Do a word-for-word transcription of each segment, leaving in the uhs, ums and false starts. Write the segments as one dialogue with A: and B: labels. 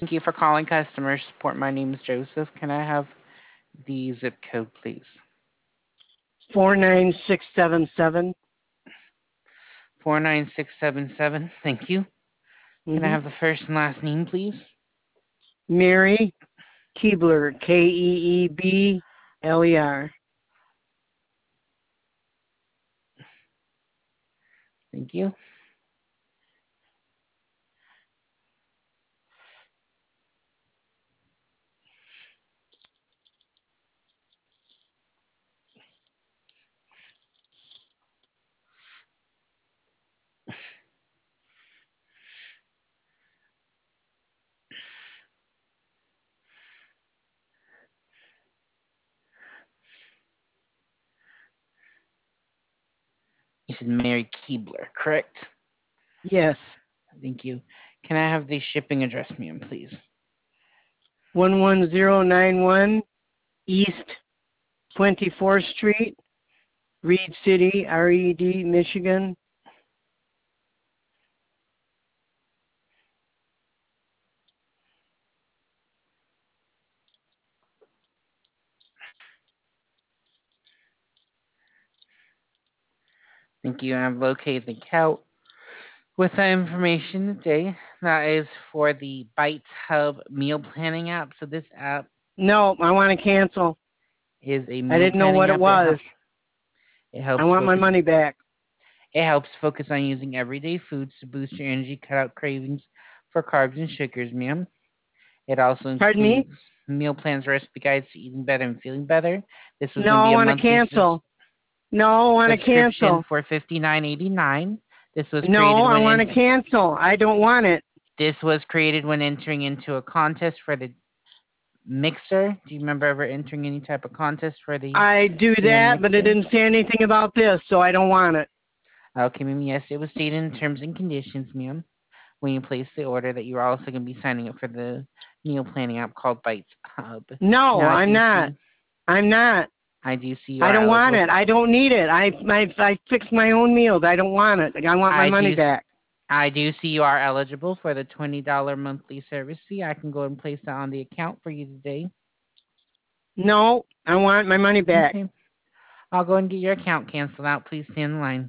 A: Thank you for calling customer support. My name is Joseph. Can I have the zip code, please?
B: four nine six seven seven.
A: four nine six seven seven. Thank you. Can I
B: Mm-hmm.
A: have the first and last name, please?
B: Mary Keebler, K E E B L E R.
A: Thank you. You said Mary Keebler, correct?
B: Yes.
A: Thank you. Can I have the shipping address, ma'am, please?
B: one one zero nine one East twenty-fourth Street, Reed City, R E D, Michigan.
A: Thank you. I've located the account with that information today. That is for the Bites Hub meal planning app. So this app
B: No, I want to cancel.
A: is a
B: I
A: meal
B: didn't know
A: planning
B: what it
A: app. It
B: was.
A: helps. It
B: I
A: helps
B: want my
A: focus
B: money back.
A: It helps focus on using everyday foods to boost your energy, cut out cravings for carbs and sugars, ma'am. It also
B: Pardon me?
A: includes meal plans, recipe guides to eating better and feeling better. This was
B: No,
A: going to
B: I
A: be a
B: want to
A: monthly sus-
B: cancel. No, I want to
A: subscription
B: cancel.
A: for fifty-nine eighty-nine. This was
B: No,
A: created
B: I
A: when
B: want to
A: ent-
B: cancel. I don't want it.
A: this was created when entering into a contest for the mixer. Do you remember ever entering any type of contest for the
B: I do
A: Keurig
B: that, but it
A: mixer?
B: didn't say anything about this, so I don't want it.
A: Okay, ma'am. Yes, it was stated in terms and conditions, ma'am, when you place the order that you're also going to be signing up for the meal planning app called Bites Hub.
B: No,
A: Now I
B: I'm
A: do
B: not.
A: see,
B: I'm not.
A: I do see you
B: I
A: are
B: don't want
A: eligible.
B: it. I don't need it. I I I fix my own meals. I don't want it. I want my
A: I
B: money
A: do,
B: back.
A: I do see you are eligible for the twenty dollar monthly service fee. I can go and place that on the account for you today.
B: No, I want my money back.
A: Okay, I'll go and get your account canceled out. Please stay in line.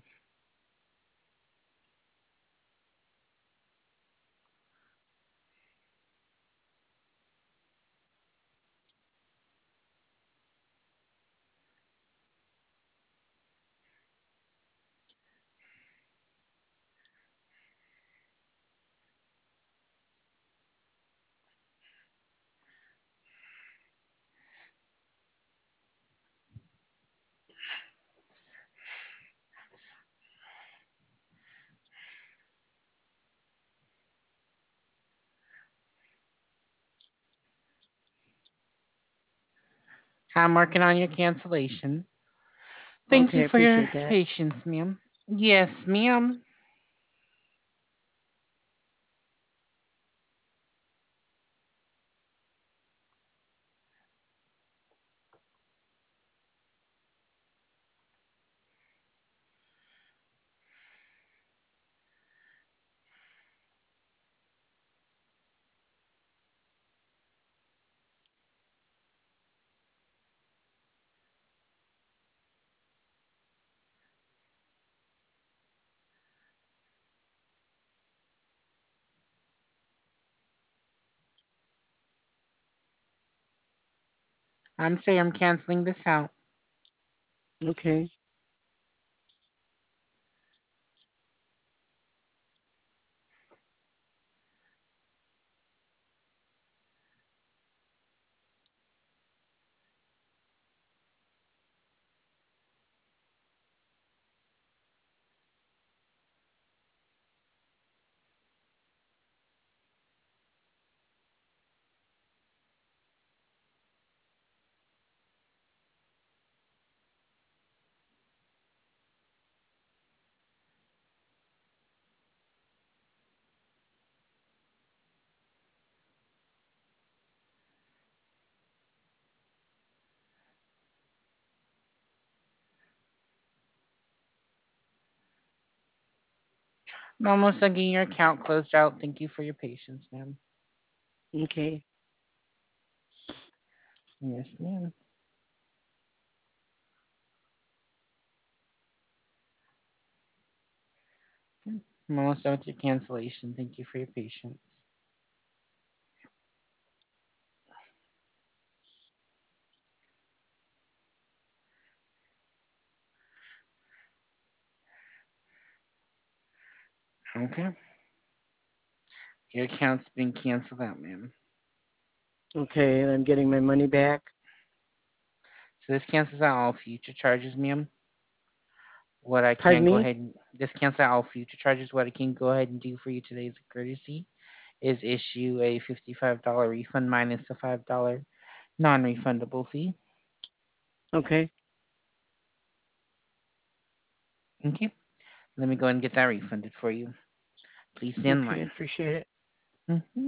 A: I'm working on your cancellation. Thank
B: Okay,
A: you
B: I
A: for your
B: appreciate that.
A: patience, ma'am. Yes, ma'am. I'm sorry, I'm canceling this out.
B: Okay.
A: I'm almost done getting your account closed out. Thank you for your patience, ma'am.
B: Okay.
A: Yes, ma'am. Okay. I'm almost done with your cancellation. Thank you for your patience. Okay. Your account's been canceled out, ma'am.
B: Okay, and I'm getting my money back.
A: So this cancels out all future charges, ma'am. What I
B: Pardon
A: can go
B: me?
A: ahead and this cancels out all future charges. What I can go ahead and do for you today as a courtesy is issue a fifty-five dollars refund minus the five dollars non-refundable fee.
B: Okay.
A: Okay. Let me go ahead and get that refunded for you. Please stay in
B: Okay,
A: line.
B: appreciate it.
A: hmm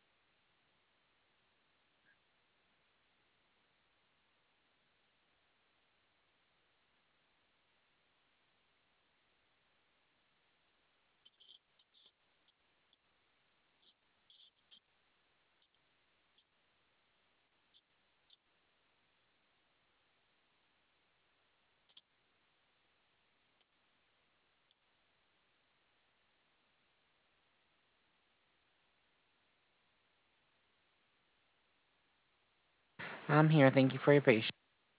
A: I'm here. Thank you for your patience.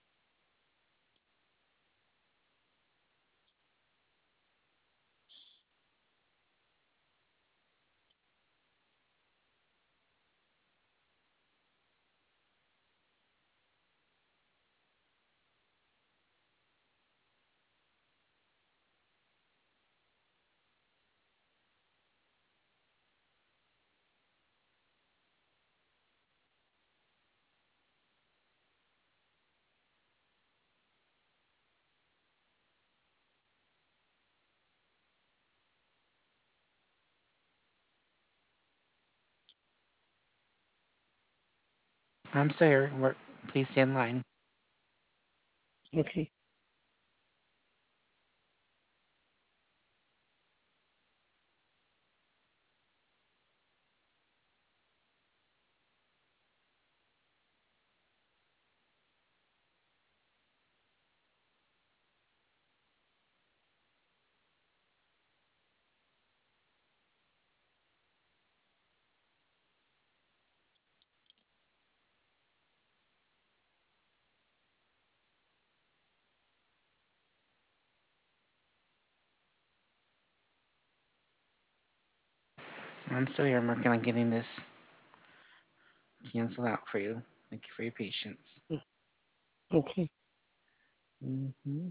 A: I'm still here. We're, please stay in line.
B: Okay.
A: I'm still here. I'm working on getting this canceled out for you. Thank you for your patience.
B: Okay.
A: hmm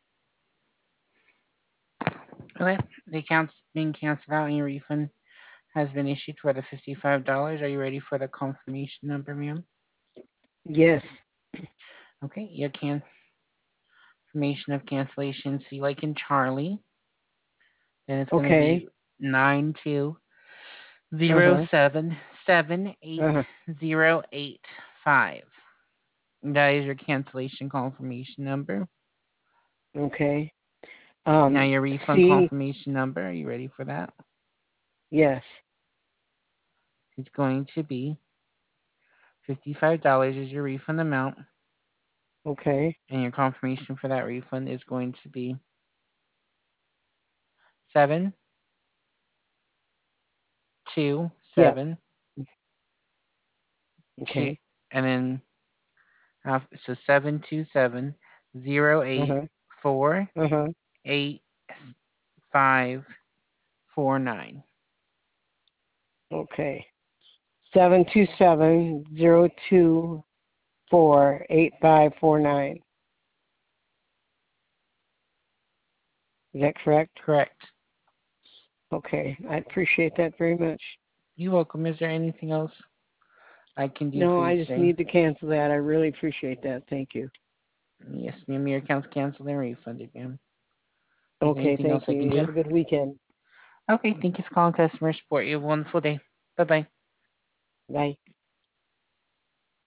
A: Okay. The account's being canceled out and your refund has been issued for the fifty-five dollars. Are you ready for the confirmation number, ma'am?
B: Yes.
A: Okay, your confirmation of cancellation, C like in Charlie. Then it's going to
B: Okay.
A: be nine two zero
B: Uh-huh.
A: seven seven eight
B: Uh-huh.
A: zero eight five. That is your cancellation confirmation number.
B: Okay.
A: Now
B: Um,
A: your refund
B: C,
A: confirmation number. Are you ready for that?
B: yes.
A: It's going to be fifty-five dollars is your refund amount,
B: Okay.
A: and your confirmation for that refund is going to be seven two
B: Yeah.
A: seven two,
B: Okay.
A: and then uh, so seven two seven zero eight
B: Uh-huh.
A: four
B: Uh-huh.
A: eight five four nine.
B: Okay. Seven two seven zero two four eight five four nine. Is that correct?
A: Correct.
B: Okay. I appreciate that very much.
A: You're welcome. Is there anything else I can do
B: No,
A: for you
B: I just
A: today?
B: need to cancel that. I really appreciate that. Thank you.
A: Yes, ma'am. Your account's canceled and refunded, ma'am. Is there
B: Okay,
A: anything
B: thank
A: else I
B: you.
A: can
B: You
A: do?
B: have a good weekend.
A: Okay, thank you for calling customer support. You have a wonderful day. Bye bye.
B: Bye.